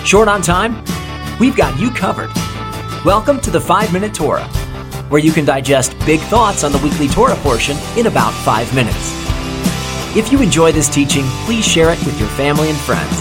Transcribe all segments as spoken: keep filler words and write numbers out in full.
Short on time? We've got you covered. Welcome to the five minute Torah, where you can digest big thoughts on the weekly Torah portion in about five minutes. If you enjoy this teaching, please share it with your family and friends.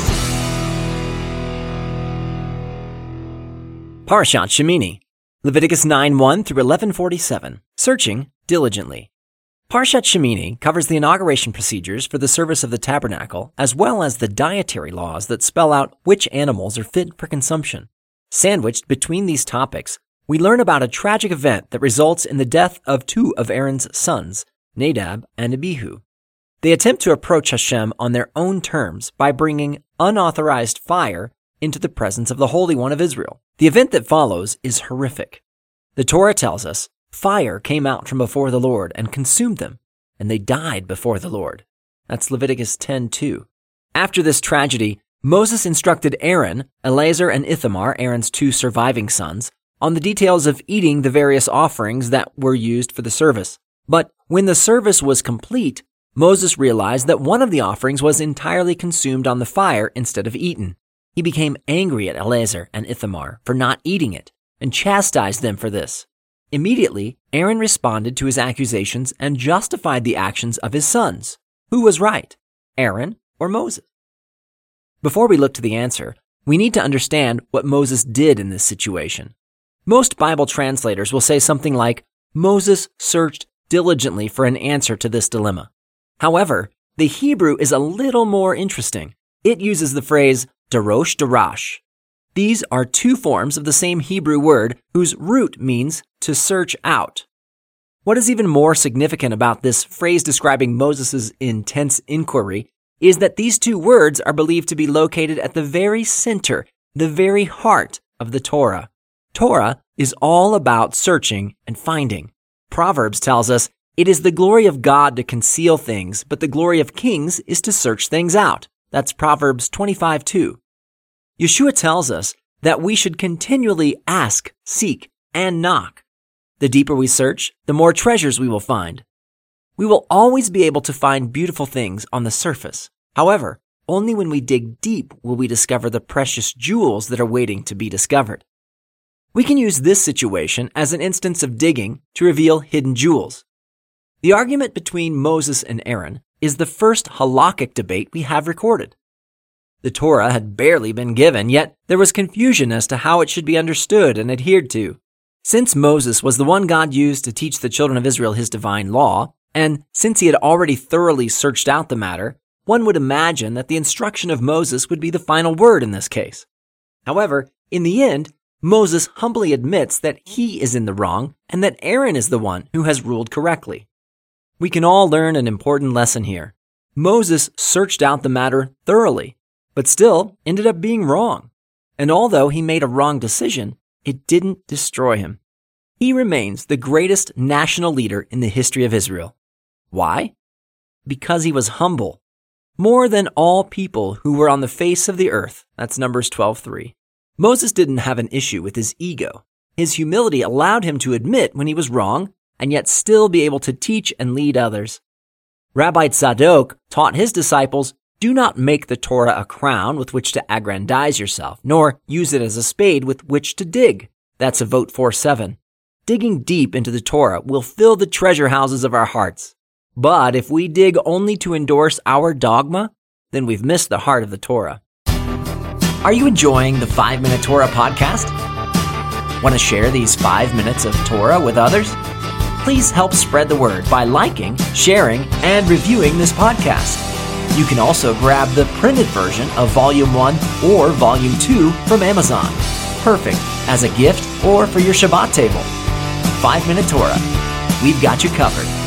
Parashat Shemini, Leviticus nine one through eleven forty-seven, Searching Diligently. Parashat Shemini covers the inauguration procedures for the service of the tabernacle, as well as the dietary laws that spell out which animals are fit for consumption. Sandwiched between these topics, we learn about a tragic event that results in the death of two of Aaron's sons, Nadab and Abihu. They attempt to approach Hashem on their own terms by bringing unauthorized fire into the presence of the Holy One of Israel. The event that follows is horrific. The Torah tells us, fire came out from before the Lord and consumed them, and they died before the Lord. That's Leviticus ten two. After this tragedy, Moses instructed Aaron, Eleazar, and Ithamar, Aaron's two surviving sons, on the details of eating the various offerings that were used for the service. But when the service was complete, Moses realized that one of the offerings was entirely consumed on the fire instead of eaten. He became angry at Eleazar and Ithamar for not eating it and chastised them for this. Immediately, Aaron responded to his accusations and justified the actions of his sons. Who was right, Aaron or Moses? Before we look to the answer, we need to understand what Moses did in this situation. Most Bible translators will say something like, Moses searched diligently for an answer to this dilemma. However, the Hebrew is a little more interesting. It uses the phrase darosh darash. These are two forms of the same Hebrew word whose root means to search out. What is even more significant about this phrase describing Moses' intense inquiry is that these two words are believed to be located at the very center, the very heart of the Torah. Torah is all about searching and finding. Proverbs tells us, it is the glory of God to conceal things, but the glory of kings is to search things out. That's Proverbs twenty-five two. Yeshua tells us that we should continually ask, seek, and knock. The deeper we search, the more treasures we will find. We will always be able to find beautiful things on the surface. However, only when we dig deep will we discover the precious jewels that are waiting to be discovered. We can use this situation as an instance of digging to reveal hidden jewels. The argument between Moses and Aaron is the first halakhic debate we have recorded. The Torah had barely been given, yet there was confusion as to how it should be understood and adhered to. Since Moses was the one God used to teach the children of Israel his divine law, and since he had already thoroughly searched out the matter, one would imagine that the instruction of Moses would be the final word in this case. However, in the end, Moses humbly admits that he is in the wrong and that Aaron is the one who has ruled correctly. We can all learn an important lesson here. Moses searched out the matter thoroughly, but still ended up being wrong. And although he made a wrong decision, it didn't destroy him. He remains the greatest national leader in the history of Israel. Why? Because he was humble. More than all people who were on the face of the earth. That's Numbers twelve three. Moses didn't have an issue with his ego. His humility allowed him to admit when he was wrong and yet still be able to teach and lead others. Rabbi Tzadok taught his disciples, do not make the Torah a crown with which to aggrandize yourself, nor use it as a spade with which to dig. That's Avot four seven. Digging deep into the Torah will fill the treasure houses of our hearts. But if we dig only to endorse our dogma, then we've missed the heart of the Torah. Are you enjoying the five minute Torah podcast? Want to share these five minutes of Torah with others? Please help spread the word by liking, sharing, and reviewing this podcast. You can also grab the printed version of Volume one or Volume two from Amazon. Perfect as a gift or for your Shabbat table. five minute Torah. We've got you covered.